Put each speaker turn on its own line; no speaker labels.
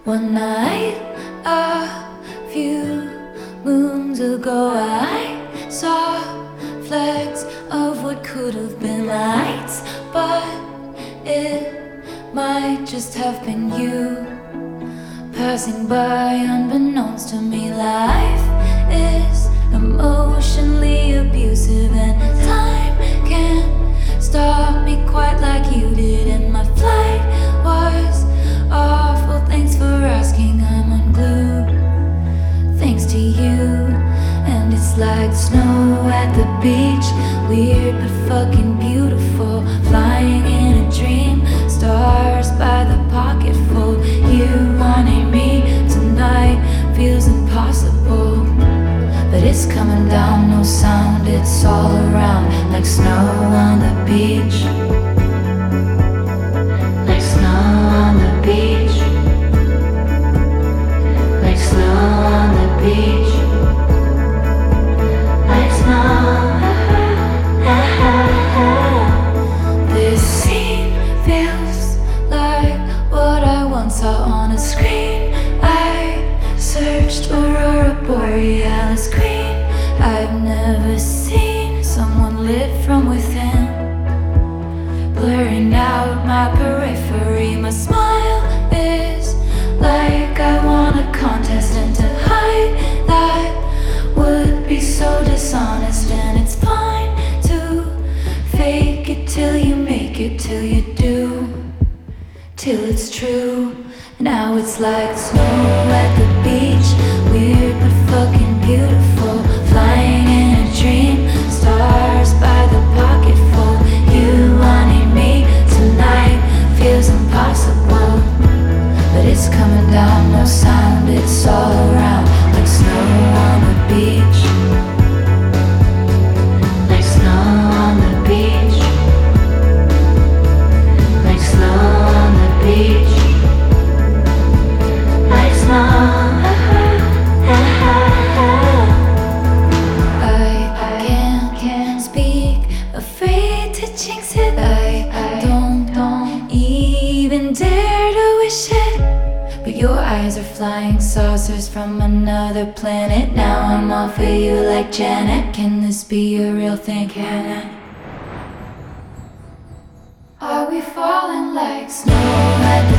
One night, a few moons ago, I saw flecks of what could have been lights, but it might just have been you passing by unbeknownst to me. Life is emotionally abusive, and time can't stop me quite like you did. And my flight was awful, thanks for asking. I'm unglued thanks to you. And it's like snow at the beach, weird but fucking beautiful, flying in a dream, stars by the pocketful. You wanting me tonight feels impossible, but it's coming down, no sound, it's all around, like snow on the beach, like snow on the beach, like snow on the beach, like snow. This scene feels like what I once saw on a screen. I searched Aurora Borealis green. I've never seen someone lit from within, blurring out my periphery. My smile is like I won a contest, and to hide that would be so dishonest. And it's fine to fake it till you make it, till you do, till it's true. Now it's like snow at the beach, weird but fucking beautiful, flying in a dream, stars by the pocketful. You wanting me tonight feels impossible, but it's coming down, no sound, it's all around, like snow on the beach, like snow on the beach, like snow on the beach, like snow. I can't speak, afraid to jinx it. I don't even dare to wish it, but your eyes are flying saucers from another planet. Now I'm all for you like Janet. Can this be a real thing? Can it? Are we falling like snow at the